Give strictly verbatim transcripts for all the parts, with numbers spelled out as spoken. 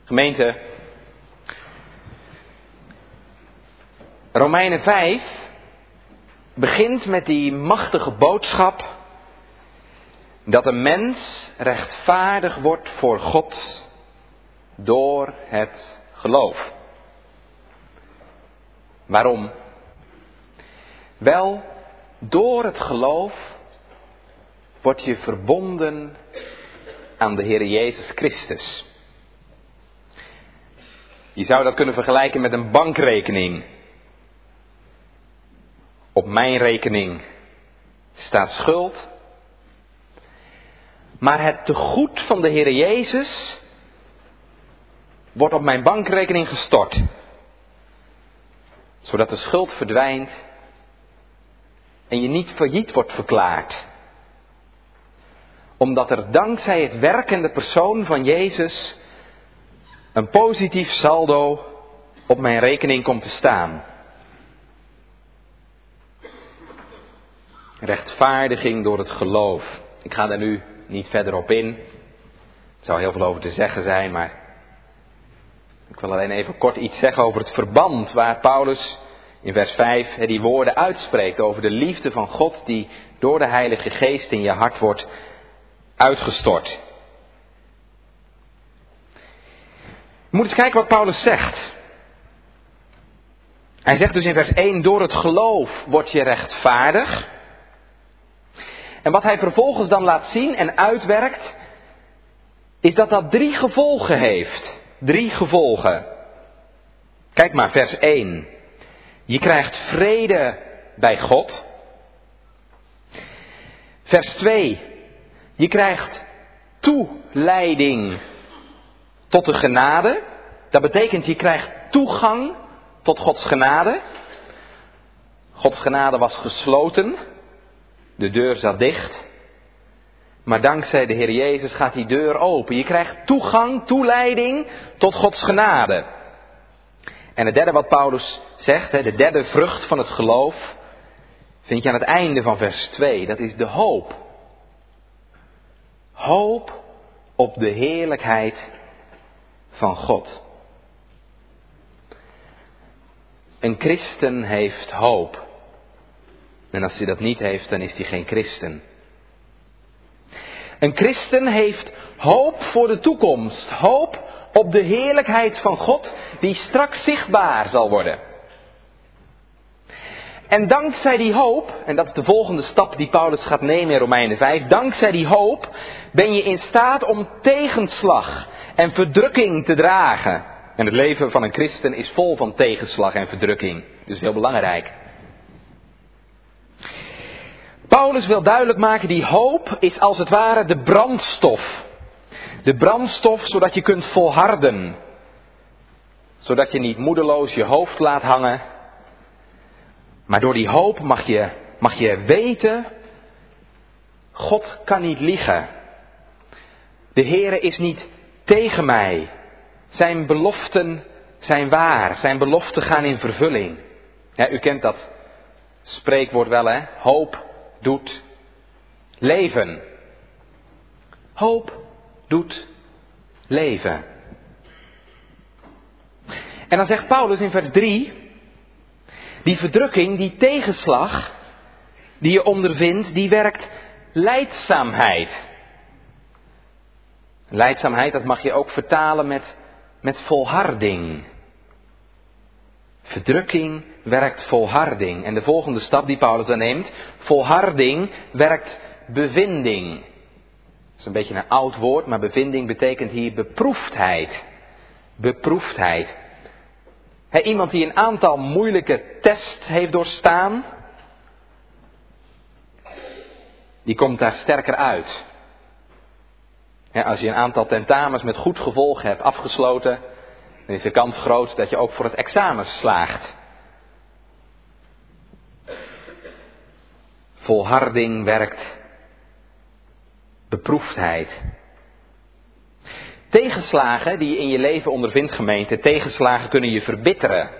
Gemeente, Romeinen vijf begint met die machtige boodschap dat een mens rechtvaardig wordt voor God door het geloof. Waarom? Wel, door het geloof word je verbonden aan de Heer Jezus Christus. Je zou dat kunnen vergelijken met een bankrekening. Op mijn rekening staat schuld. Maar het tegoed van de Heer Jezus wordt op mijn bankrekening gestort. Zodat de schuld verdwijnt en je niet failliet wordt verklaard. Omdat er dankzij het werkende persoon van Jezus een positief saldo op mijn rekening komt te staan. Rechtvaardiging door het geloof. Ik ga daar nu niet verder op in. Er zou heel veel over te zeggen zijn, maar ik wil alleen even kort iets zeggen over het verband waar Paulus in vers vijf die woorden uitspreekt over de liefde van God die door de Heilige Geest in je hart wordt uitgestort. Je moet eens kijken wat Paulus zegt. Hij zegt dus in vers één, door het geloof word je rechtvaardig. En wat hij vervolgens dan laat zien en uitwerkt, is dat dat drie gevolgen heeft. Drie gevolgen. Kijk maar, vers één. Je krijgt vrede bij God. Vers twee. Je krijgt toeleiding tot de genade. Dat betekent je krijgt toegang tot Gods genade. Gods genade was gesloten. De deur zat dicht. Maar dankzij de Heer Jezus gaat die deur open. Je krijgt toegang, toeleiding tot Gods genade. En het derde wat Paulus zegt, de derde vrucht van het geloof, vind je aan het einde van vers twee. Dat is de hoop. Hoop op de heerlijkheid van God. Een christen heeft hoop. En als hij dat niet heeft, dan is hij geen christen. Een christen heeft hoop voor de toekomst. Hoop op de heerlijkheid van God die straks zichtbaar zal worden. En dankzij die hoop, en dat is de volgende stap die Paulus gaat nemen in Romeinen vijf. Dankzij die hoop ben je in staat om tegenslag en verdrukking te dragen. En het leven van een christen is vol van tegenslag en verdrukking. Dus heel belangrijk. Paulus wil duidelijk maken, die hoop is als het ware de brandstof. De brandstof zodat je kunt volharden. Zodat je niet moedeloos je hoofd laat hangen. Maar door die hoop mag je, mag je weten, God kan niet liegen. De Heere is niet tegen mij. Zijn beloften zijn waar. Zijn beloften gaan in vervulling. Ja, u kent dat spreekwoord wel, hè? Hoop doet leven. Hoop doet leven. En dan zegt Paulus in vers drie, die verdrukking, die tegenslag die je ondervindt, die werkt lijdzaamheid. Lijdzaamheid, dat mag je ook vertalen met, met volharding. Verdrukking werkt volharding. En de volgende stap die Paulus dan neemt, volharding werkt bevinding. Dat is een beetje een oud woord, maar bevinding betekent hier beproefdheid. Beproefdheid. He, iemand die een aantal moeilijke tests heeft doorstaan, die komt daar sterker uit. He, als je een aantal tentamens met goed gevolg hebt afgesloten, dan is de kans groot dat je ook voor het examen slaagt. Volharding werkt beproefdheid. Tegenslagen die je in je leven ondervindt, gemeente, tegenslagen kunnen je verbitteren.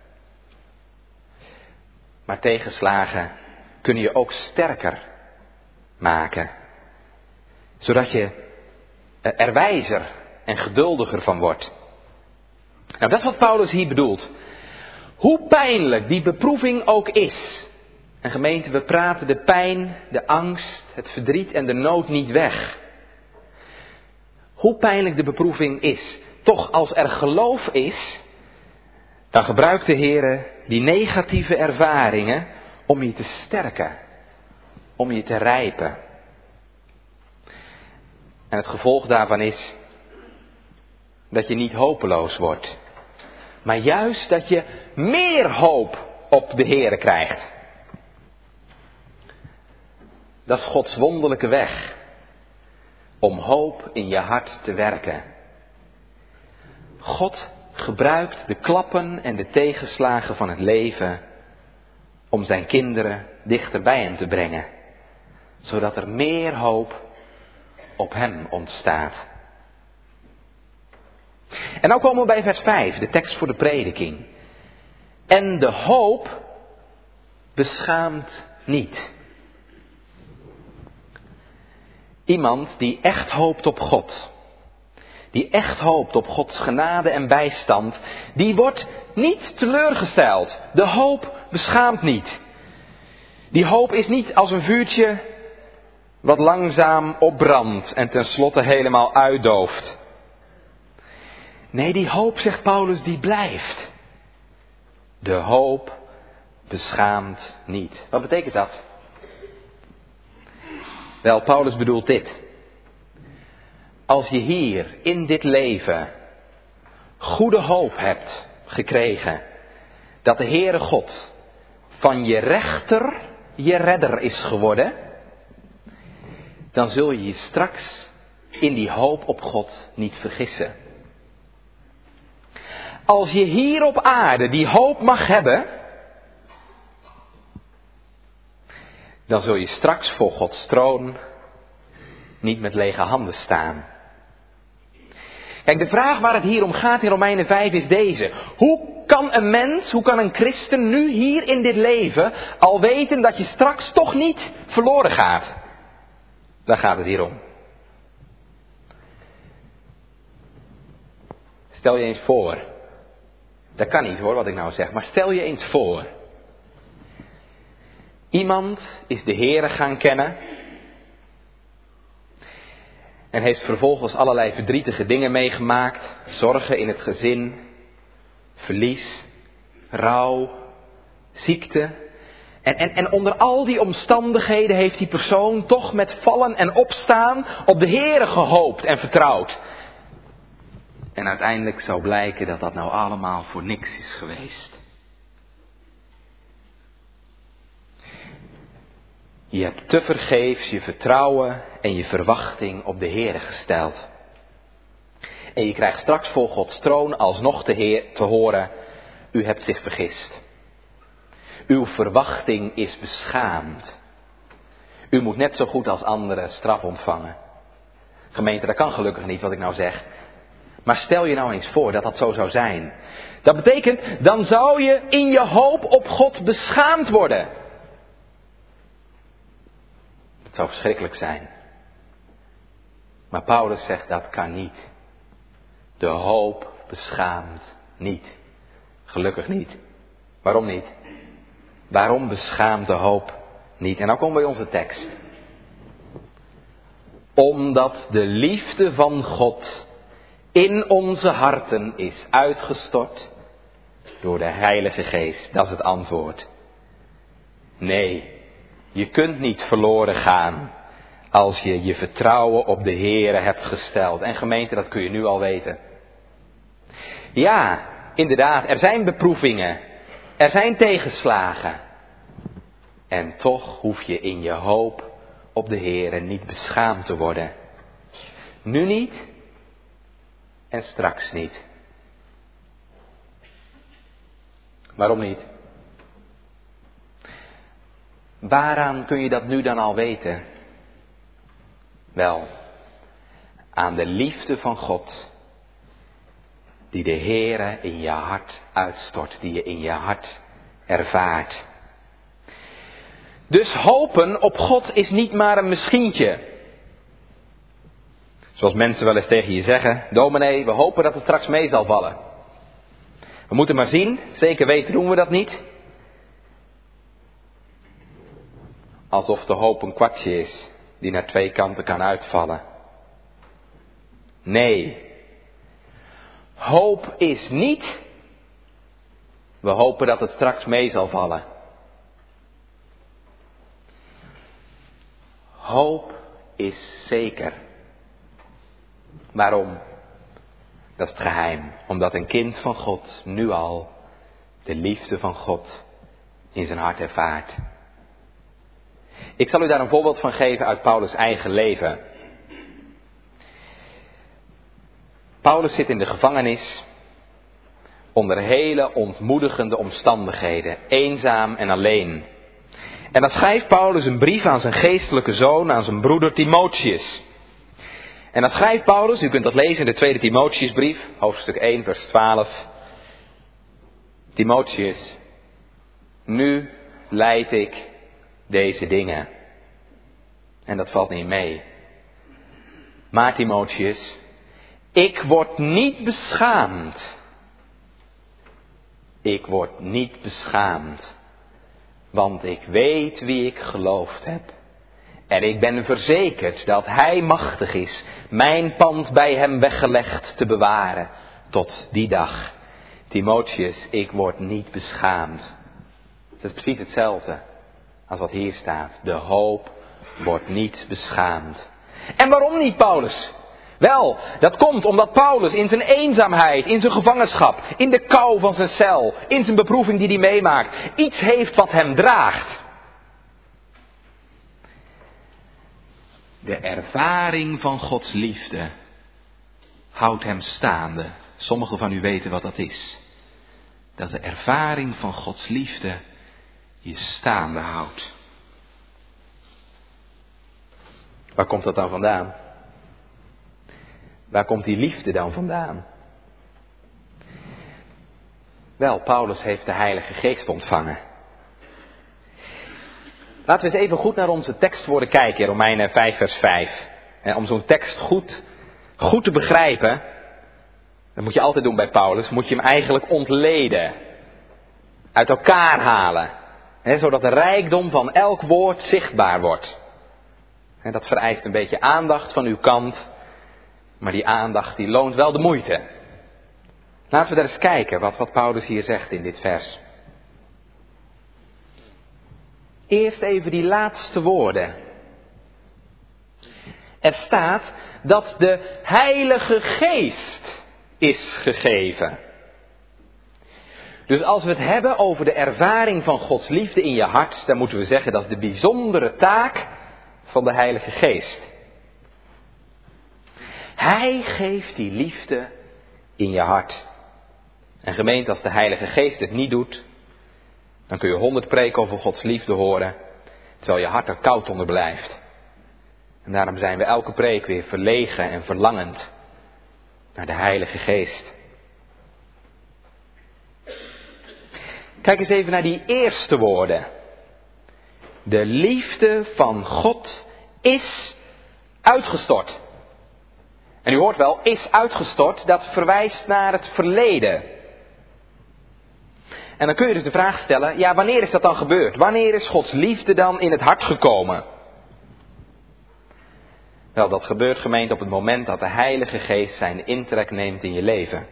Maar tegenslagen kunnen je ook sterker maken. Zodat je er wijzer en geduldiger van wordt. Nou, dat is wat Paulus hier bedoelt. Hoe pijnlijk die beproeving ook is. En gemeente, we praten de pijn, de angst, het verdriet en de nood niet weg. Hoe pijnlijk de beproeving is. Toch als er geloof is, dan gebruikt de Heer die negatieve ervaringen om je te sterken. Om je te rijpen. En het gevolg daarvan is dat je niet hopeloos wordt. Maar juist dat je meer hoop op de Heer krijgt. Dat is Gods wonderlijke weg. Om hoop in je hart te werken. God gebruikt de klappen en de tegenslagen van het leven om zijn kinderen dichter bij hem te brengen. Zodat er meer hoop op hem ontstaat. En nou komen we bij vers vijf, de tekst voor de prediking. En de hoop beschaamt niet. Iemand die echt hoopt op God, die echt hoopt op Gods genade en bijstand, die wordt niet teleurgesteld. De hoop beschaamt niet. Die hoop is niet als een vuurtje wat langzaam opbrandt en tenslotte helemaal uitdooft. Nee, die hoop, zegt Paulus, die blijft. De hoop beschaamt niet. Wat betekent dat? Wel, Paulus bedoelt dit. Als je hier in dit leven goede hoop hebt gekregen dat de Heere God van je rechter je redder is geworden, dan zul je je straks in die hoop op God niet vergissen. Als je hier op aarde die hoop mag hebben, dan zul je straks voor Gods troon niet met lege handen staan. Kijk, de vraag waar het hier om gaat in Romeinen vijf is deze. Hoe kan een mens, hoe kan een christen nu hier in dit leven al weten dat je straks toch niet verloren gaat? Daar gaat het hier om. Stel je eens voor. Dat kan niet hoor, wat ik nou zeg. Maar stel je eens voor. Iemand is de Heere gaan kennen. En heeft vervolgens allerlei verdrietige dingen meegemaakt. Zorgen in het gezin. Verlies. Rouw. Ziekte. En, en, en onder al die omstandigheden heeft die persoon toch met vallen en opstaan op de Heere gehoopt en vertrouwd. En uiteindelijk zou blijken dat dat nou allemaal voor niks is geweest. Je hebt tevergeefs je vertrouwen en je verwachting op de Heere gesteld. En je krijgt straks voor Gods troon alsnog te, heer, te horen, u hebt zich vergist. Uw verwachting is beschaamd. U moet net zo goed als anderen straf ontvangen. Gemeente, dat kan gelukkig niet wat ik nou zeg. Maar stel je nou eens voor dat dat zo zou zijn. Dat betekent, dan zou je in je hoop op God beschaamd worden. Het zou verschrikkelijk zijn. Maar Paulus zegt dat kan niet. De hoop beschaamt niet. Gelukkig niet. Waarom niet? Waarom beschaamt de hoop niet? En nou komen we bij onze tekst. Omdat de liefde van God in onze harten is uitgestort door de Heilige Geest. Dat is het antwoord. Nee, je kunt niet verloren gaan als je je vertrouwen op de Heere hebt gesteld. En gemeente, dat kun je nu al weten. Ja, inderdaad, er zijn beproevingen. Er zijn tegenslagen. En toch hoef je in je hoop op de Heere niet beschaamd te worden. Nu niet en straks niet. Waarom niet? Waaraan kun je dat nu dan al weten? Wel, aan de liefde van God, die de Heere in je hart uitstort, die je in je hart ervaart. Dus hopen op God is niet maar een misschientje. Zoals mensen wel eens tegen je zeggen, dominee, we hopen dat het straks mee zal vallen. We moeten maar zien, zeker weten doen we dat niet. Alsof de hoop een kwartje is die naar twee kanten kan uitvallen. Nee, hoop is niet, we hopen dat het straks mee zal vallen. Hoop is zeker. Waarom? Dat is het geheim. Omdat een kind van God nu al de liefde van God in zijn hart ervaart. Ik zal u daar een voorbeeld van geven uit Paulus' eigen leven. Paulus zit in de gevangenis onder hele ontmoedigende omstandigheden, eenzaam en alleen. En dan schrijft Paulus een brief aan zijn geestelijke zoon, aan zijn broeder Timotheus. En dan schrijft Paulus, u kunt dat lezen in de tweede Timotheusbrief, hoofdstuk één, vers twaalf. Timotheus, nu lijd ik deze dingen. En dat valt niet mee. Maar Timotheus, ik word niet beschaamd. Ik word niet beschaamd. Want ik weet wie ik geloofd heb. En ik ben verzekerd dat hij machtig is mijn pand bij hem weggelegd te bewaren tot die dag. Timotheus, ik word niet beschaamd. Het is precies hetzelfde als wat hier staat. De hoop wordt niet beschaamd. En waarom niet, Paulus? Wel, dat komt omdat Paulus in zijn eenzaamheid, in zijn gevangenschap, in de kou van zijn cel, in zijn beproeving die hij meemaakt, iets heeft wat hem draagt. De ervaring van Gods liefde houdt hem staande. Sommigen van u weten wat dat is. Dat de ervaring van Gods liefde je staande houdt. Waar komt dat dan vandaan? Waar komt die liefde dan vandaan? Wel, Paulus heeft de Heilige Geest ontvangen. Laten we eens even goed naar onze tekstwoorden kijken, Romeinen vijf vers vijf. En om zo'n tekst goed, goed te begrijpen, dat moet je altijd doen bij Paulus, moet je hem eigenlijk ontleden. Uit elkaar halen. Hè, zodat de rijkdom van elk woord zichtbaar wordt. En dat vereist een beetje aandacht van uw kant. Maar die aandacht die loont wel de moeite. Laten we daar eens kijken wat, wat Paulus hier zegt in dit vers. Eerst even die laatste woorden. Er staat dat de Heilige Geest is gegeven. Dus als we het hebben over de ervaring van Gods liefde in je hart, dan moeten we zeggen dat is de bijzondere taak van de Heilige Geest. Hij geeft die liefde in je hart. En gemeente, als de Heilige Geest het niet doet, dan kun je honderd preken over Gods liefde horen, terwijl je hart er koud onder blijft. En daarom zijn we elke preek weer verlegen en verlangend naar de Heilige Geest. Kijk eens even naar die eerste woorden. De liefde van God is uitgestort. En u hoort wel, is uitgestort, dat verwijst naar het verleden. En dan kun je dus de vraag stellen, ja, wanneer is dat dan gebeurd? Wanneer is Gods liefde dan in het hart gekomen? Wel, dat gebeurt, gemeente, op het moment dat de Heilige Geest zijn intrek neemt in je leven.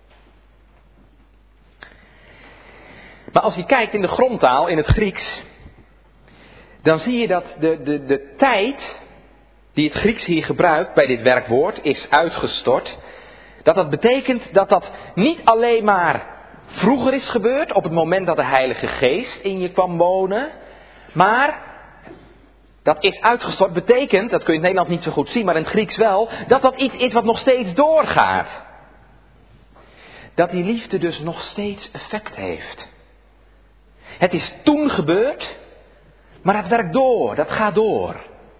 Maar als je kijkt in de grondtaal, in het Grieks, dan zie je dat de, de, de tijd die het Grieks hier gebruikt bij dit werkwoord is uitgestort. Dat dat betekent dat dat niet alleen maar vroeger is gebeurd, op het moment dat de Heilige Geest in je kwam wonen, maar dat is uitgestort betekent, dat kun je in het Nederlands niet zo goed zien, maar in het Grieks wel, dat dat iets is wat nog steeds doorgaat. Dat die liefde dus nog steeds effect heeft. Het is toen gebeurd, maar het werkt door, dat gaat door.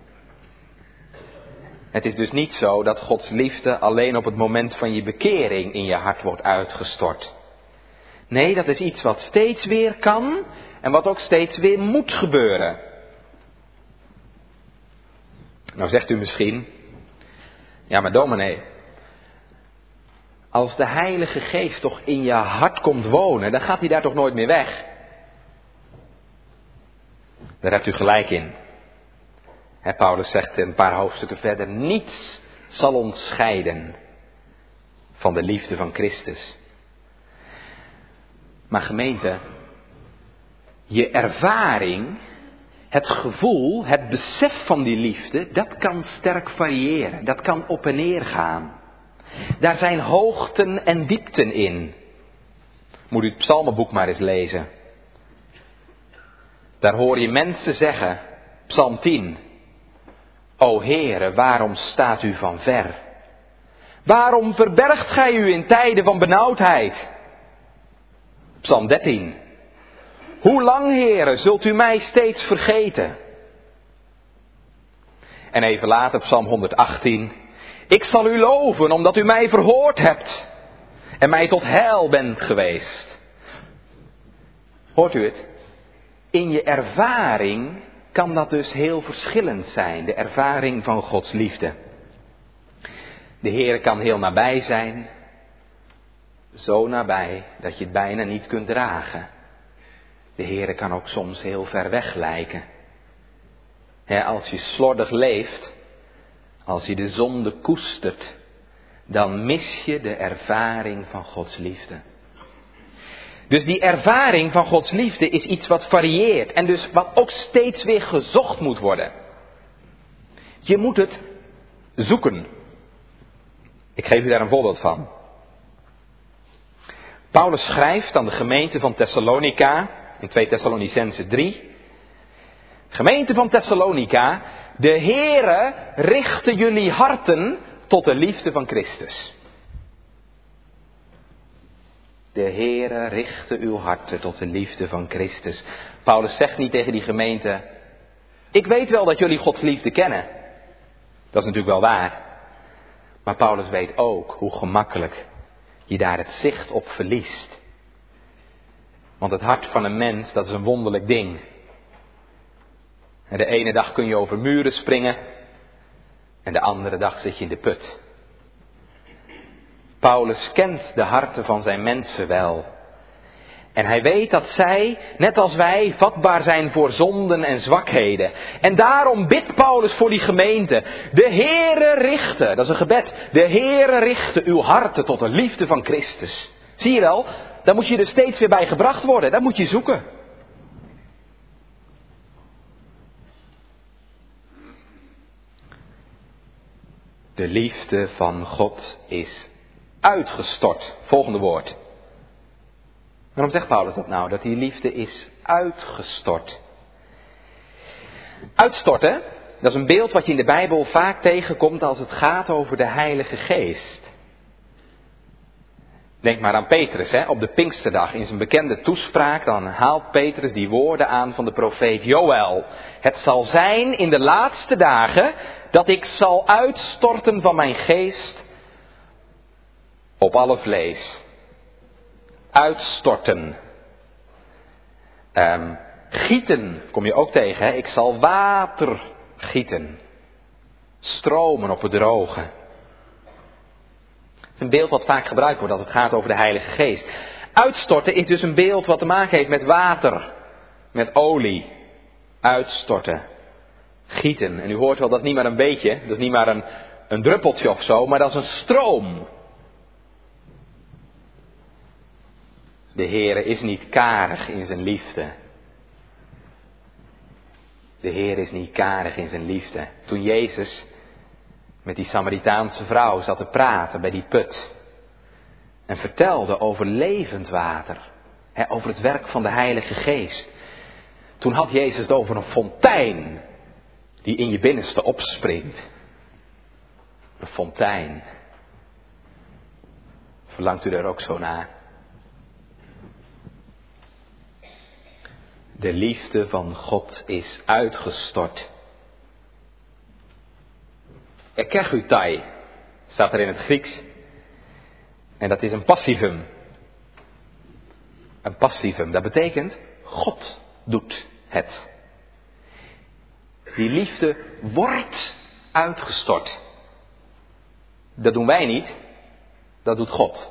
Het is dus niet zo dat Gods liefde alleen op het moment van je bekering in je hart wordt uitgestort. Nee, dat is iets wat steeds weer kan en wat ook steeds weer moet gebeuren. Nou zegt u misschien, ja maar dominee, Als de Heilige Geest toch in je hart komt wonen, dan gaat hij daar toch nooit meer weg. Daar hebt u gelijk in. He, Paulus zegt een paar hoofdstukken verder, niets zal ons scheiden van de liefde van Christus. Maar gemeente, je ervaring, het gevoel, het besef van die liefde, dat kan sterk variëren. Dat kan op en neer gaan. Daar zijn hoogten en diepten in. Moet u het psalmenboek maar eens lezen. Daar hoor je mensen zeggen, Psalm tien. O Heere, waarom staat u van ver? Waarom verbergt gij u in tijden van benauwdheid? Psalm dertien. Hoe lang, Heere, zult u mij steeds vergeten? En even later, Psalm honderdachttien. Ik zal u loven omdat u mij verhoord hebt en mij tot heil bent geweest. Hoort u het? In je ervaring kan dat dus heel verschillend zijn, de ervaring van Gods liefde. De Heer kan heel nabij zijn, zo nabij dat je het bijna niet kunt dragen. De Heer kan ook soms heel ver weg lijken. He, als je slordig leeft, als je de zonde koestert, dan mis je de ervaring van Gods liefde. Dus die ervaring van Gods liefde is iets wat varieert en dus wat ook steeds weer gezocht moet worden. Je moet het zoeken. Ik geef u daar een voorbeeld van. Paulus schrijft aan de gemeente van Thessalonica in twee Thessalonicenzen drie. Gemeente van Thessalonica, de Heere richte jullie harten tot de liefde van Christus. De Heere richte uw harten tot de liefde van Christus. Paulus zegt niet tegen die gemeente, ik weet wel dat jullie Gods liefde kennen. Dat is natuurlijk wel waar. Maar Paulus weet ook hoe gemakkelijk je daar het zicht op verliest. Want het hart van een mens, dat is een wonderlijk ding. En de ene dag kun je over muren springen. En de andere dag zit je in de put. Paulus kent de harten van zijn mensen wel. En hij weet dat zij, net als wij, vatbaar zijn voor zonden en zwakheden. En daarom bidt Paulus voor die gemeente. De Heere richte, dat is een gebed. De Heere richte uw harten tot de liefde van Christus. Zie je wel, daar moet je er steeds weer bij gebracht worden. Dat moet je zoeken. De liefde van God is uitgestort. Volgende woord. Waarom zegt Paulus dat nou? Dat die liefde is uitgestort. Uitstorten, dat is een beeld wat je in de Bijbel vaak tegenkomt als het gaat over de Heilige Geest. Denk maar aan Petrus, hè? Op de Pinksterdag in zijn bekende toespraak, dan haalt Petrus die woorden aan van de profeet Joël. Het zal zijn in de laatste dagen dat ik zal uitstorten van mijn geest op alle vlees. Uitstorten. Um, gieten kom je ook tegen. Hè? Ik zal water gieten. Stromen op het droge. Het is een beeld wat vaak gebruikt wordt als het gaat over de Heilige Geest. Uitstorten is dus een beeld wat te maken heeft met water. Met olie. Uitstorten. Gieten. En u hoort wel, dat is niet maar een beetje. Dat is niet maar een, een druppeltje of zo. Maar dat is een stroom. De Heere is niet karig in zijn liefde. De Heer is niet karig in zijn liefde. Toen Jezus met die Samaritaanse vrouw zat te praten bij die put. En vertelde over levend water. Hè, over het werk van de Heilige Geest. Toen had Jezus het over een fontein die in je binnenste opspringt. Een fontein. Verlangt u er ook zo naar? De liefde van God is uitgestort. Ekecheutai staat er in het Grieks. En dat is een passivum. Een passivum, dat betekent God doet het. Die liefde wordt uitgestort. Dat doen wij niet. Dat doet God.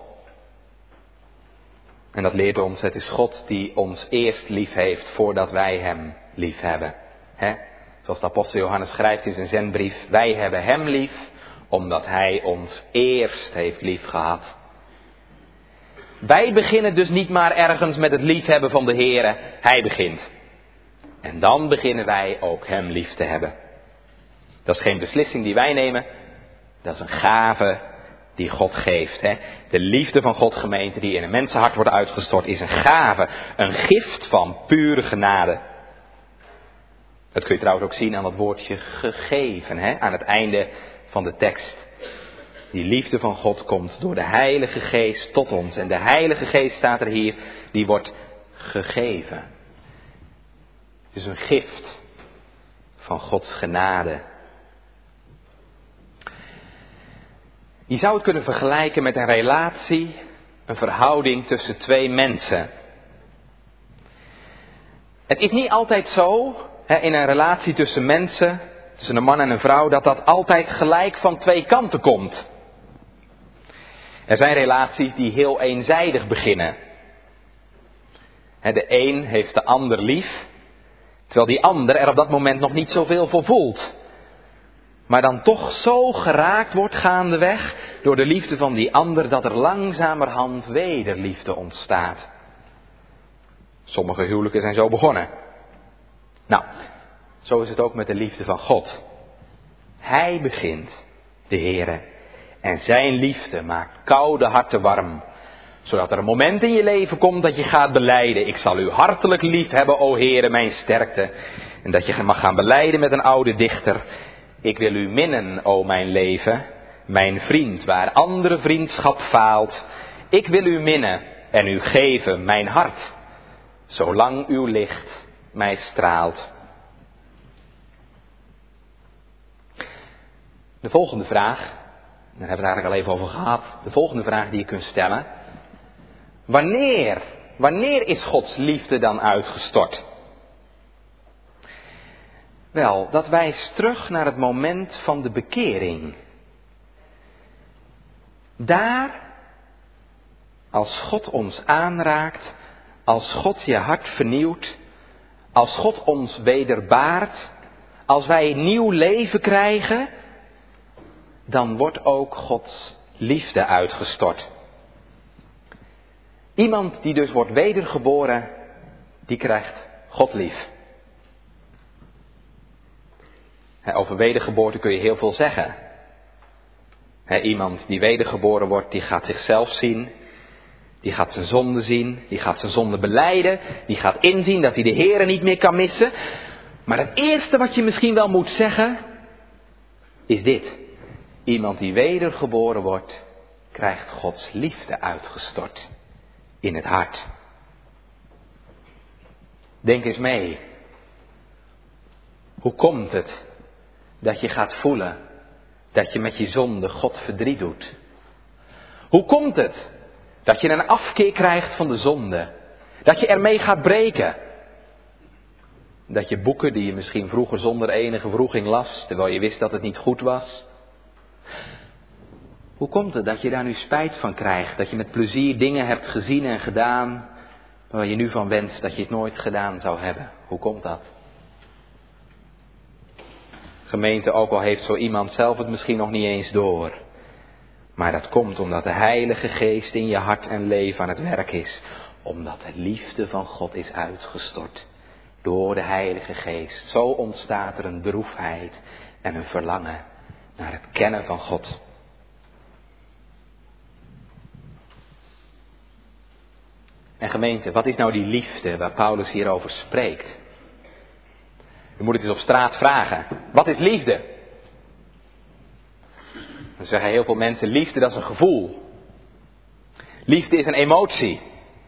En dat leert ons, het is God die ons eerst lief heeft voordat wij hem lief hebben. He? Zoals de apostel Johannes schrijft in zijn zendbrief, wij hebben hem lief omdat hij ons eerst heeft lief gehad. Wij beginnen dus niet maar ergens met het liefhebben van de Heere, hij begint. En dan beginnen wij ook hem lief te hebben. Dat is geen beslissing die wij nemen, dat is een gave die God geeft. Hè? De liefde van God, gemeente, die in een mensenhart wordt uitgestort, is een gave, een gift van pure genade. Dat kun je trouwens ook zien aan het woordje gegeven, hè? Aan het einde van de tekst. Die liefde van God komt door de Heilige Geest tot ons. En de Heilige Geest staat er hier, die wordt gegeven. Het is een gift van Gods genade. Je zou het kunnen vergelijken met een relatie, een verhouding tussen twee mensen. Het is niet altijd zo, hè, in een relatie tussen mensen, tussen een man en een vrouw, dat dat altijd gelijk van twee kanten komt. Er zijn relaties die heel eenzijdig beginnen. Hè, de een heeft de ander lief, terwijl die ander er op dat moment nog niet zoveel voor voelt. Maar dan toch zo geraakt wordt gaandeweg door de liefde van die ander, dat er langzamerhand wederliefde ontstaat. Sommige huwelijken zijn zo begonnen. Nou, zo is het ook met de liefde van God. Hij begint, de Heere. En zijn liefde maakt koude harten warm. Zodat er een moment in je leven komt dat je gaat belijden. Ik zal u hartelijk lief hebben, o Heere, mijn sterkte. En dat je mag gaan belijden met een oude dichter. Ik wil u minnen, o mijn leven, mijn vriend, waar andere vriendschap faalt. Ik wil u minnen en u geven mijn hart, zolang uw licht mij straalt. De volgende vraag, daar hebben we het eigenlijk al even over gehad. De volgende vraag die je kunt stellen. Wanneer, wanneer is Gods liefde dan uitgestort? Wel, dat wijst terug naar het moment van de bekering. Daar, als God ons aanraakt, als God je hart vernieuwt, als God ons wederbaart, als wij nieuw leven krijgen, dan wordt ook Gods liefde uitgestort. Iemand die dus wordt wedergeboren, die krijgt God lief. Over wedergeboorte kun je heel veel zeggen. He, iemand die wedergeboren wordt, die gaat zichzelf zien. Die gaat zijn zonde zien. Die gaat zijn zonde belijden. Die gaat inzien dat hij de Heere niet meer kan missen. Maar het eerste wat je misschien wel moet zeggen, is dit. Iemand die wedergeboren wordt, krijgt Gods liefde uitgestort in het hart. Denk eens mee. Hoe komt het dat je gaat voelen dat je met je zonde God verdriet doet? Hoe komt het dat je een afkeer krijgt van de zonde? Dat je ermee gaat breken? Dat je boeken die je misschien vroeger zonder enige wroeging las, terwijl je wist dat het niet goed was? Hoe komt het dat je daar nu spijt van krijgt? Dat je met plezier dingen hebt gezien en gedaan waar je nu van wenst dat je het nooit gedaan zou hebben? Hoe komt dat? Gemeente, ook al heeft zo iemand zelf het misschien nog niet eens door. Maar dat komt omdat de Heilige Geest in je hart en leven aan het werk is. Omdat de liefde van God is uitgestort door de Heilige Geest. Zo ontstaat er een droefheid en een verlangen naar het kennen van God. En gemeente, wat is nou die liefde waar Paulus hierover spreekt? U moet het eens op straat vragen. Wat is liefde? Dan zeggen heel veel mensen, liefde dat is een gevoel. Liefde is een emotie.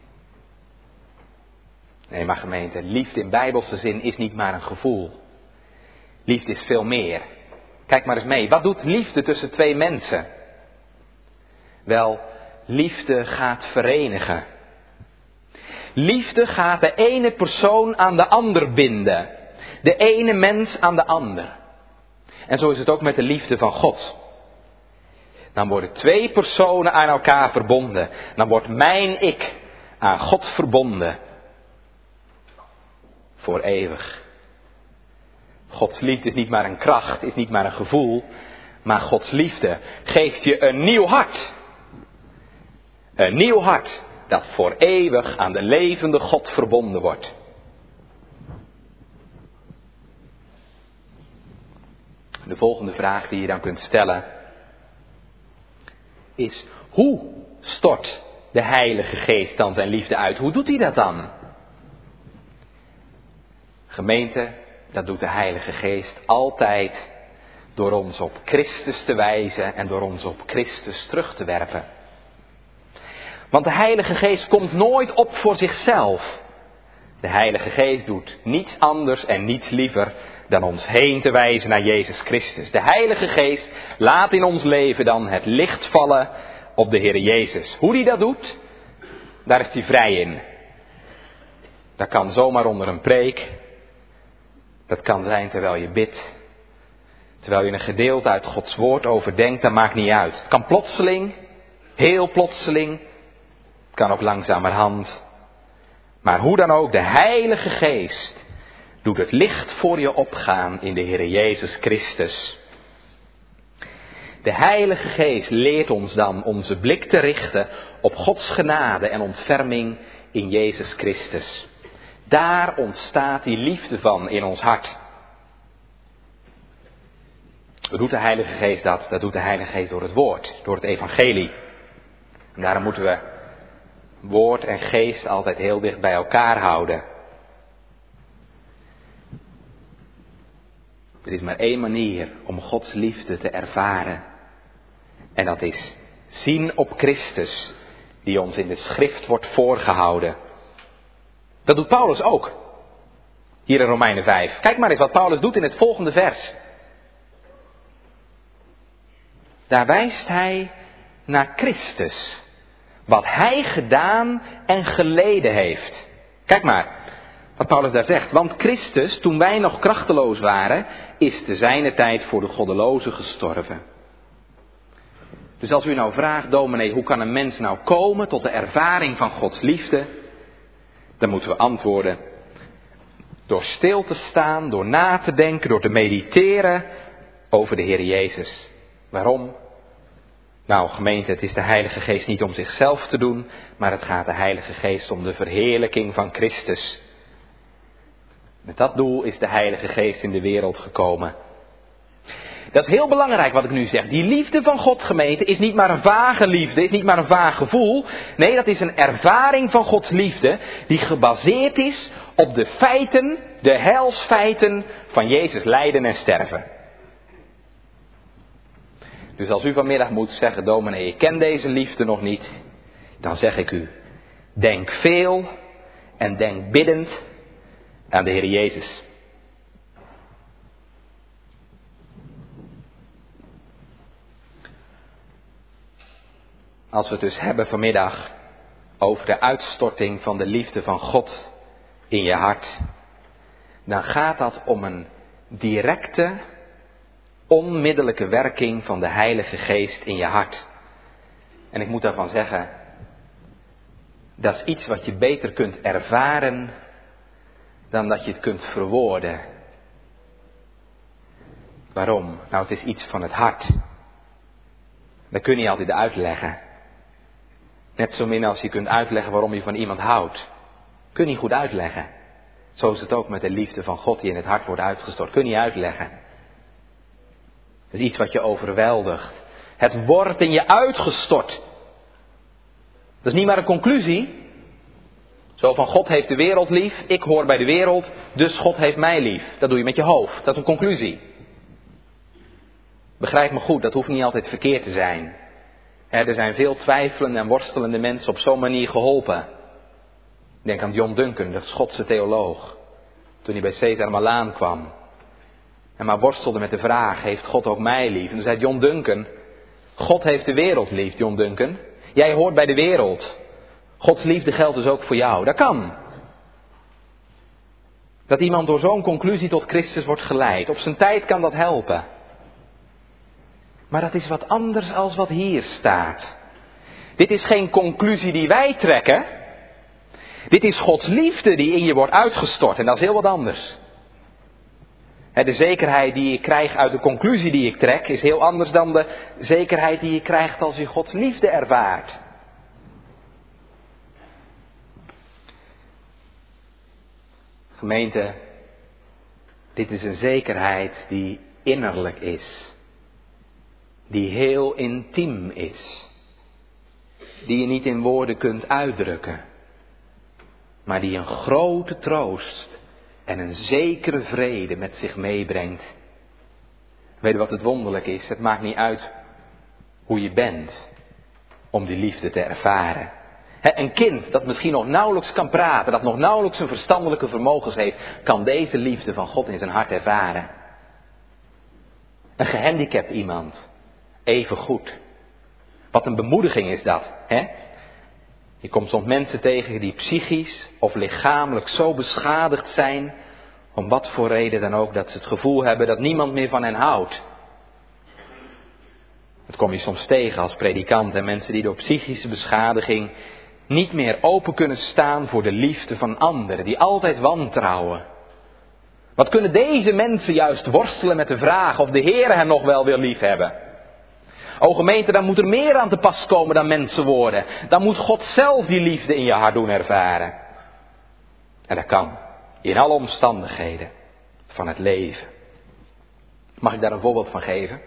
Nee, maar gemeente, liefde in bijbelse zin is niet maar een gevoel. Liefde is veel meer. Kijk maar eens mee, wat doet liefde tussen twee mensen? Wel, liefde gaat verenigen. Liefde gaat de ene persoon aan de ander binden. De ene mens aan de ander. En zo is het ook met de liefde van God. Dan worden twee personen aan elkaar verbonden. Dan wordt mijn ik aan God verbonden. Voor eeuwig. Gods liefde is niet maar een kracht, is niet maar een gevoel. Maar Gods liefde geeft je een nieuw hart. Een nieuw hart dat voor eeuwig aan de levende God verbonden wordt. De volgende vraag die je dan kunt stellen is: hoe stort de Heilige Geest dan zijn liefde uit? Hoe doet hij dat dan? Gemeente, dat doet de Heilige Geest altijd door ons op Christus te wijzen en door ons op Christus terug te werpen. Want de Heilige Geest komt nooit op voor zichzelf. De Heilige Geest doet niets anders en niets liever dan ons heen te wijzen naar Jezus Christus. De Heilige Geest laat in ons leven dan het licht vallen op de Heer Jezus. Hoe die dat doet, daar is hij vrij in. Dat kan zomaar onder een preek. Dat kan zijn terwijl je bidt. Terwijl je een gedeelte uit Gods woord overdenkt, dat maakt niet uit. Het kan plotseling, heel plotseling. Het kan ook langzamerhand. Maar hoe dan ook, de Heilige Geest doet het licht voor je opgaan in de Heer Jezus Christus. De Heilige Geest leert ons dan onze blik te richten op Gods genade en ontferming in Jezus Christus. Daar ontstaat die liefde van in ons hart. Hoe doet de Heilige Geest dat? Dat doet de Heilige Geest door het woord, door het evangelie. En daarom moeten we woord en geest altijd heel dicht bij elkaar houden. Er is maar één manier om Gods liefde te ervaren. En dat is zien op Christus, die ons in de schrift wordt voorgehouden. Dat doet Paulus ook. Hier in Romeinen vijf. Kijk maar eens wat Paulus doet in het volgende vers. Daar wijst hij naar Christus. Wat hij gedaan en geleden heeft. Kijk maar wat Paulus daar zegt. Want Christus, toen wij nog krachteloos waren, is te zijner tijd voor de goddelozen gestorven. Dus als u nou vraagt, dominee, hoe kan een mens nou komen tot de ervaring van Gods liefde? Dan moeten we antwoorden. Door stil te staan, door na te denken, door te mediteren over de Heer Jezus. Waarom? Nou gemeente, het is de Heilige Geest niet om zichzelf te doen, maar het gaat de Heilige Geest om de verheerlijking van Christus. Met dat doel is de Heilige Geest in de wereld gekomen. Dat is heel belangrijk wat ik nu zeg. Die liefde van God, gemeente, is niet maar een vage liefde, is niet maar een vaag gevoel. Nee, dat is een ervaring van Gods liefde die gebaseerd is op de feiten, de heilsfeiten van Jezus lijden en sterven. Dus als u vanmiddag moet zeggen, dominee, ik ken deze liefde nog niet, dan zeg ik u, denk veel en denk biddend aan de Heer Jezus. Als we het dus hebben vanmiddag over de uitstorting van de liefde van God in je hart, dan gaat dat om een directe, onmiddellijke werking van de Heilige Geest in je hart. En ik moet daarvan zeggen, dat is iets wat je beter kunt ervaren dan dat je het kunt verwoorden. Waarom? Nou, het is iets van het hart. Dat kun je niet altijd uitleggen. Net zo min als je kunt uitleggen waarom je van iemand houdt. Kun je niet goed uitleggen. Zo is het ook met de liefde van God die in het hart wordt uitgestort. Kun je niet uitleggen. Dat is iets wat je overweldigt. Het wordt in je uitgestort. Dat is niet maar een conclusie. Zo van God heeft de wereld lief, ik hoor bij de wereld, dus God heeft mij lief. Dat doe je met je hoofd. Dat is een conclusie. Begrijp me goed, dat hoeft niet altijd verkeerd te zijn. Er zijn veel twijfelende en worstelende mensen op zo'n manier geholpen. Denk aan John Duncan, de Schotse theoloog. Toen hij bij Cesar Malaan kwam. En maar worstelde met de vraag, heeft God ook mij lief? En toen zei John Duncan, God heeft de wereld lief, John Duncan. Jij hoort bij de wereld. Gods liefde geldt dus ook voor jou. Dat kan. Dat iemand door zo'n conclusie tot Christus wordt geleid. Op zijn tijd kan dat helpen. Maar dat is wat anders als wat hier staat. Dit is geen conclusie die wij trekken. Dit is Gods liefde die in je wordt uitgestort. En dat is heel wat anders. De zekerheid die je krijgt uit de conclusie die ik trek is heel anders dan de zekerheid die je krijgt als je Gods liefde ervaart. Gemeente, dit is een zekerheid die innerlijk is. Die heel intiem is. Die je niet in woorden kunt uitdrukken. Maar die een grote troost en een zekere vrede met zich meebrengt. Weet je wat het wonderlijk is? Het maakt niet uit hoe je bent om die liefde te ervaren. He, een kind dat misschien nog nauwelijks kan praten, dat nog nauwelijks zijn verstandelijke vermogens heeft, kan deze liefde van God in zijn hart ervaren. Een gehandicapt iemand, even goed. Wat een bemoediging is dat, hè? Je komt soms mensen tegen die psychisch of lichamelijk zo beschadigd zijn, om wat voor reden dan ook, dat ze het gevoel hebben dat niemand meer van hen houdt. Dat kom je soms tegen als predikant en mensen die door psychische beschadiging niet meer open kunnen staan voor de liefde van anderen, die altijd wantrouwen. Wat kunnen deze mensen juist worstelen met de vraag of de Heer hen nog wel wil liefhebben? O gemeente, dan moet er meer aan te pas komen dan mensenwoorden. Dan moet God zelf die liefde in je hart doen ervaren. En dat kan in alle omstandigheden van het leven. Mag ik daar een voorbeeld van geven?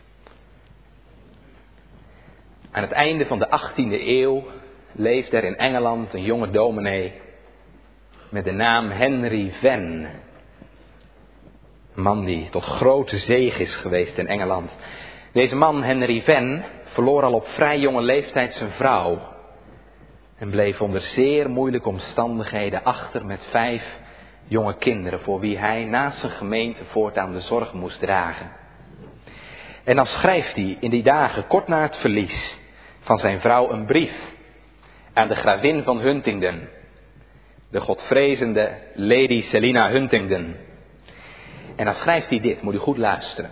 Aan het einde van de achttiende eeuw leefde er in Engeland een jonge dominee met de naam Henry Venn. Een man die tot grote zege is geweest in Engeland. Deze man, Henry Venn, verloor al op vrij jonge leeftijd zijn vrouw. En bleef onder zeer moeilijke omstandigheden achter met vijf jonge kinderen, voor wie hij naast zijn gemeente voortaan de zorg moest dragen. En dan schrijft hij in die dagen kort na het verlies van zijn vrouw een brief aan de gravin van Huntingdon. De godvrezende Lady Selina Huntingdon. En dan schrijft hij dit, moet u goed luisteren.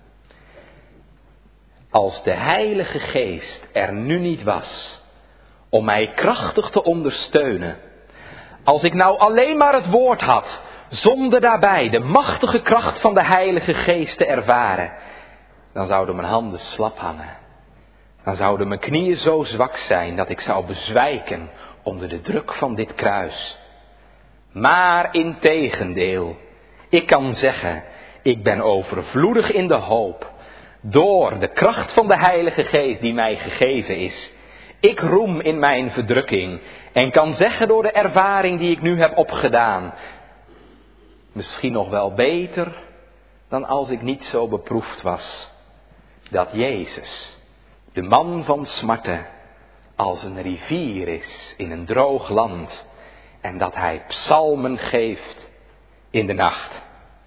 Als de Heilige Geest er nu niet was om mij krachtig te ondersteunen. Als ik nou alleen maar het woord had, zonder daarbij de machtige kracht van de Heilige Geest te ervaren. Dan zouden mijn handen slap hangen. Dan zouden mijn knieën zo zwak zijn dat ik zou bezwijken onder de druk van dit kruis. Maar integendeel, ik kan zeggen, ik ben overvloedig in de hoop. Door de kracht van de Heilige Geest die mij gegeven is. Ik roem in mijn verdrukking en kan zeggen door de ervaring die ik nu heb opgedaan. Misschien nog wel beter dan als ik niet zo beproefd was. Dat Jezus, de man van smarten, als een rivier is in een droog land. En dat hij psalmen geeft in de nacht.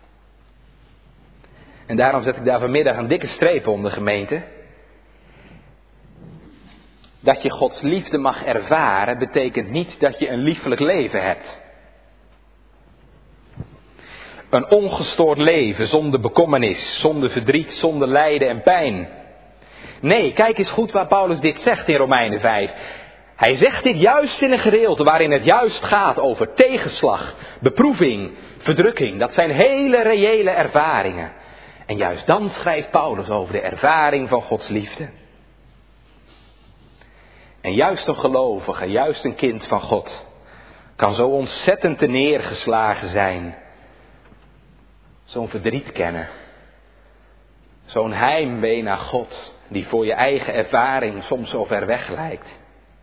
En daarom zet ik daar vanmiddag een dikke streep onder, gemeente. Dat je Gods liefde mag ervaren, betekent niet dat je een liefelijk leven hebt. Een ongestoord leven zonder bekommernis, zonder verdriet, zonder lijden en pijn. Nee, kijk eens goed waar Paulus dit zegt in Romeinen vijf. Hij zegt dit juist in een gedeelte waarin het juist gaat over tegenslag, beproeving, verdrukking. Dat zijn hele reële ervaringen. En juist dan schrijft Paulus over de ervaring van Gods liefde. En juist een gelovige, juist een kind van God, kan zo ontzettend te neergeslagen zijn. Zo'n verdriet kennen. Zo'n heimwee naar God, die voor je eigen ervaring soms zo ver weg lijkt.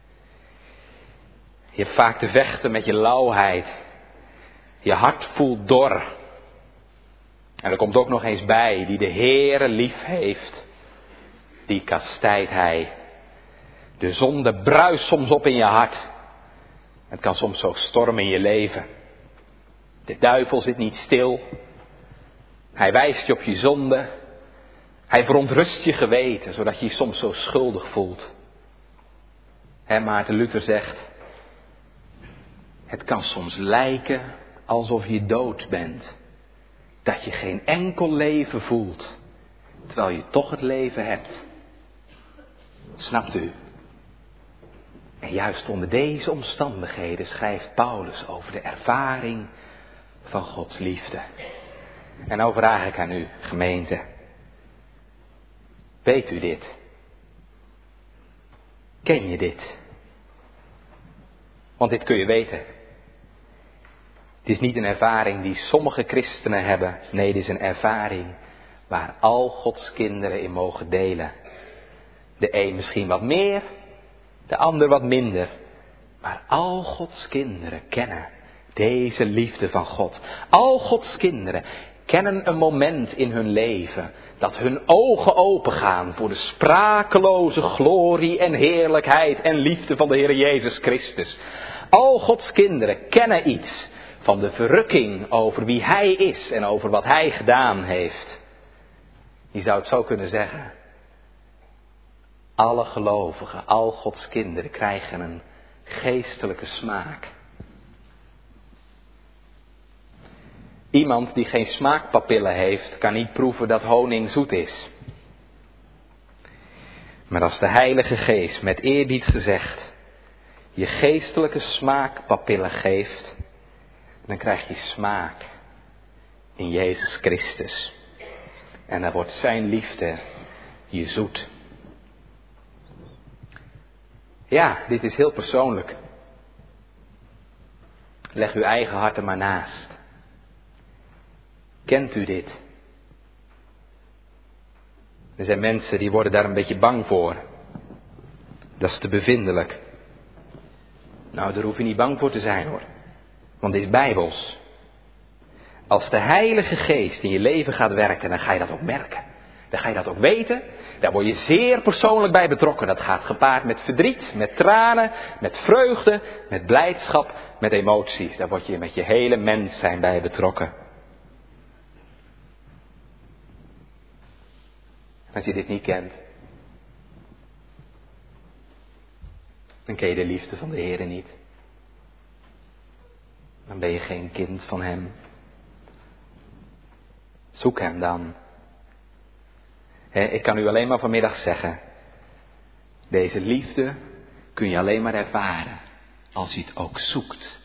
Je hebt vaak te vechten met je lauwheid. Je hart voelt dor. En er komt ook nog eens bij, die de Heere lief heeft, die kastijdt hij. De zonde bruist soms op in je hart. Het kan soms zo stormen in je leven. De duivel zit niet stil. Hij wijst je op je zonde. Hij verontrust je geweten, zodat je je soms zo schuldig voelt. En Maarten Luther zegt, het kan soms lijken alsof je dood bent. Dat je geen enkel leven voelt. terwijl je toch het leven hebt. Snapt u? En juist onder deze omstandigheden schrijft Paulus over de ervaring van Gods liefde. En nou vraag ik aan u, gemeente. Weet u dit? Ken je dit? Want dit kun je weten. Het is niet een ervaring die sommige christenen hebben. Nee, het is een ervaring waar al Gods kinderen in mogen delen. De een misschien wat meer, de ander wat minder. Maar al Gods kinderen kennen deze liefde van God. Al Gods kinderen kennen een moment in hun leven dat hun ogen opengaan voor de sprakeloze glorie en heerlijkheid en liefde van de Heer Jezus Christus. Al Gods kinderen kennen iets van de verrukking over wie Hij is en over wat Hij gedaan heeft. Je zou het zo kunnen zeggen. Alle gelovigen, al Gods kinderen krijgen een geestelijke smaak. Iemand die geen smaakpapillen heeft, kan niet proeven dat honing zoet is. Maar als de Heilige Geest, met eerbied gezegd, je geestelijke smaakpapillen geeft, dan krijg je smaak in Jezus Christus. En dan wordt zijn liefde je zoet. Ja, dit is heel persoonlijk. Leg uw eigen hart er maar naast. Kent u dit? Er zijn mensen die worden daar een beetje bang voor. Dat is te bevindelijk. Nou, daar hoef je niet bang voor te zijn hoor. Want dit is bijbels. Als de Heilige Geest in je leven gaat werken, dan ga je dat ook merken. Dan ga je dat ook weten. Daar word je zeer persoonlijk bij betrokken. Dat gaat gepaard met verdriet, met tranen, met vreugde, met blijdschap, met emoties. Daar word je met je hele mens zijn bij betrokken. Als je dit niet kent, dan ken je de liefde van de Heer niet. Dan ben je geen kind van Hem. Zoek Hem dan. He, ik kan u alleen maar vanmiddag zeggen, deze liefde kun je alleen maar ervaren als u het ook zoekt.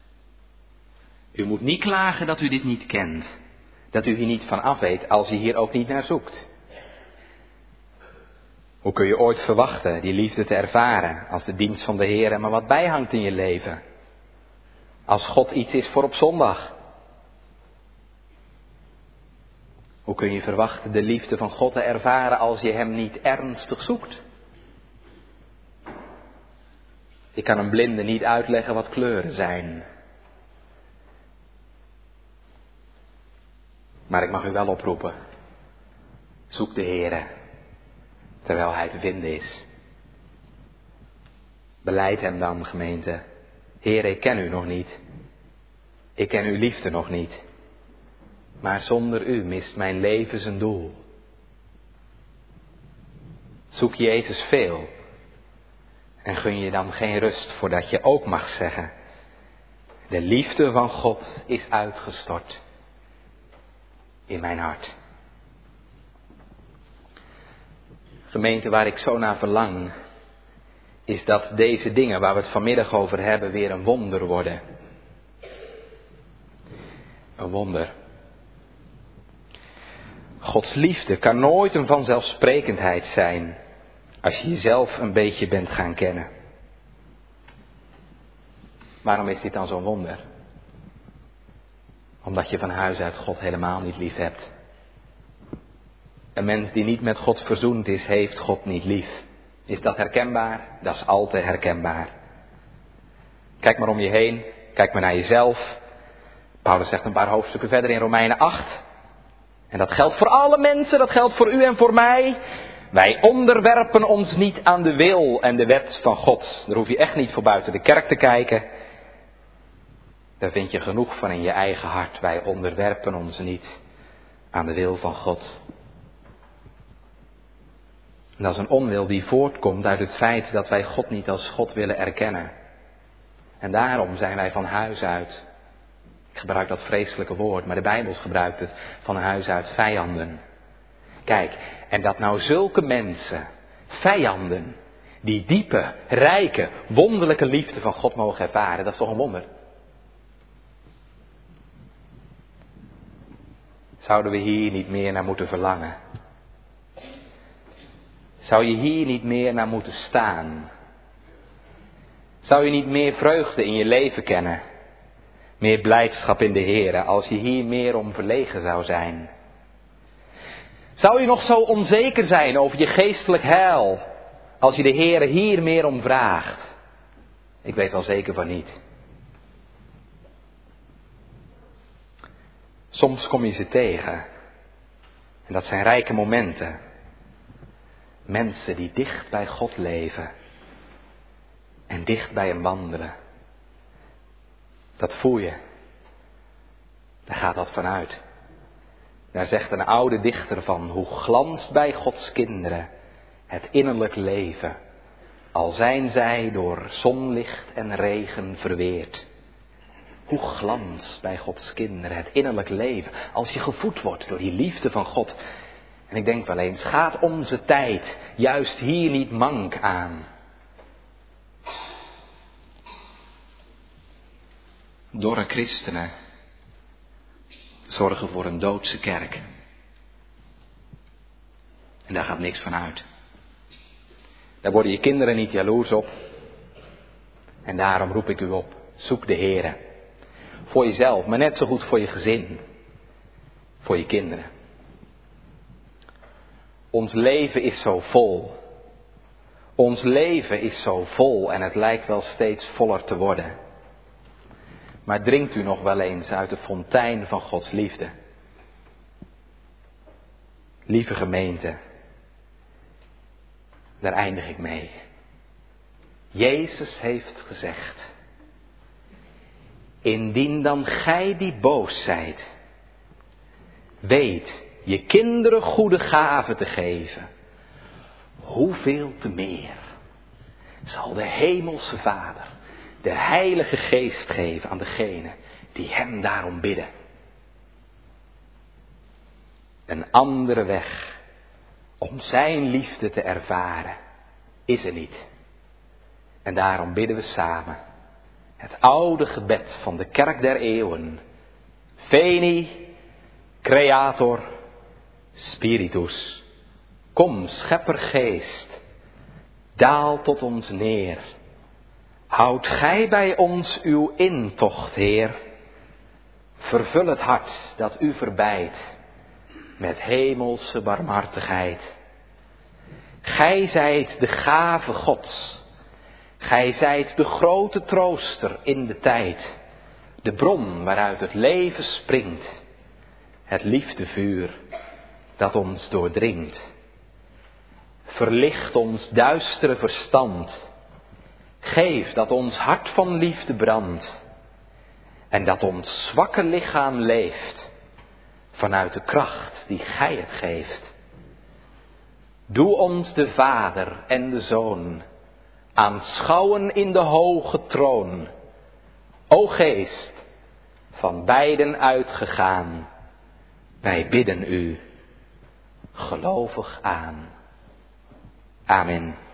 U moet niet klagen dat u dit niet kent, dat u hier niet van af weet als u hier ook niet naar zoekt. Hoe kun je ooit verwachten die liefde te ervaren als de dienst van de Heer er maar wat bijhangt in je leven? Als God iets is voor op zondag. Hoe kun je verwachten de liefde van God te ervaren als je Hem niet ernstig zoekt? Ik kan een blinde niet uitleggen wat kleuren zijn. Maar ik mag u wel oproepen. Zoek de Heere, terwijl Hij te vinden is. Belijd Hem dan, gemeente. Heer, ik ken U nog niet. Ik ken Uw liefde nog niet. Maar zonder U mist mijn leven zijn doel. Zoek Jezus veel. En gun je dan geen rust voordat je ook mag zeggen: de liefde van God is uitgestort in mijn hart. Gemeente, waar ik zo naar verlang, is dat deze dingen waar we het vanmiddag over hebben weer een wonder worden. Een wonder. Gods liefde kan nooit een vanzelfsprekendheid zijn als je jezelf een beetje bent gaan kennen. Waarom is dit dan zo'n wonder? Omdat je van huis uit God helemaal niet lief hebt. Een mens die niet met God verzoend is, heeft God niet lief. Is dat herkenbaar? Dat is altijd herkenbaar. Kijk maar om je heen. Kijk maar naar jezelf. Paulus zegt een paar hoofdstukken verder in Romeinen acht. En dat geldt voor alle mensen, dat geldt voor u en voor mij. Wij onderwerpen ons niet aan de wil en de wet van God. Daar hoef je echt niet voor buiten de kerk te kijken. Daar vind je genoeg van in je eigen hart. Wij onderwerpen ons niet aan de wil van God. En dat is een onwil die voortkomt uit het feit dat wij God niet als God willen erkennen. En daarom zijn wij van huis uit, ik gebruik dat vreselijke woord, maar de Bijbel gebruikt het, van huis uit vijanden. Kijk, en dat nou zulke mensen, vijanden, die diepe, rijke, wonderlijke liefde van God mogen ervaren, dat is toch een wonder? Zouden we hier niet meer naar moeten verlangen? Zou je hier niet meer naar moeten staan? Zou je niet meer vreugde in je leven kennen? Meer blijdschap in de Heere, als je hier meer om verlegen zou zijn? Zou je nog zo onzeker zijn over je geestelijk heil, als je de Heere hier meer om vraagt? Ik weet wel zeker van niet. Soms kom je ze tegen. En dat zijn rijke momenten. Mensen die dicht bij God leven. En dicht bij hem wandelen. Dat voel je. Daar gaat dat vanuit. Daar zegt een oude dichter van: hoe glanst bij Gods kinderen het innerlijk leven, al zijn zij door zonlicht en regen verweerd. Hoe glans bij Gods kinderen het innerlijk leven, als je gevoed wordt door die liefde van God. En ik denk wel eens, gaat onze tijd juist hier niet mank aan? Dorre christenen zorgen voor een doodse kerk. En daar gaat niks van uit. Daar worden je kinderen niet jaloers op. En daarom roep ik u op, zoek de Heere. Voor jezelf, maar net zo goed voor je gezin. Voor je kinderen. Ons leven is zo vol. Ons leven is zo vol en het lijkt wel steeds voller te worden. Maar drinkt u nog wel eens uit de fontein van Gods liefde? Lieve gemeente, daar eindig ik mee. Jezus heeft gezegd: indien dan gij die boos zijt, weet je kinderen goede gaven te geven, hoeveel te meer zal de hemelse Vader de Heilige Geest geven aan degenen die hem daarom bidden. Een andere weg om zijn liefde te ervaren is er niet. En daarom bidden we samen het oude gebed van de kerk der eeuwen. Veni, Creator, Spiritus. Kom, Scheppergeest, daal tot ons neer. Houd gij bij ons uw intocht, Heer. Vervul het hart dat u verbijt met hemelse barmhartigheid. Gij zijt de gave Gods. Gij zijt de grote trooster in de tijd. De bron waaruit het leven springt. Het liefdevuur dat ons doordringt. Verlicht ons duistere verstand. Geef dat ons hart van liefde brandt. En dat ons zwakke lichaam leeft. Vanuit de kracht die gij het geeft. Doe ons de Vader en de Zoon aanschouwen in de hoge troon. O Geest, van beiden uitgegaan, wij bidden u gelovig aan. Amen.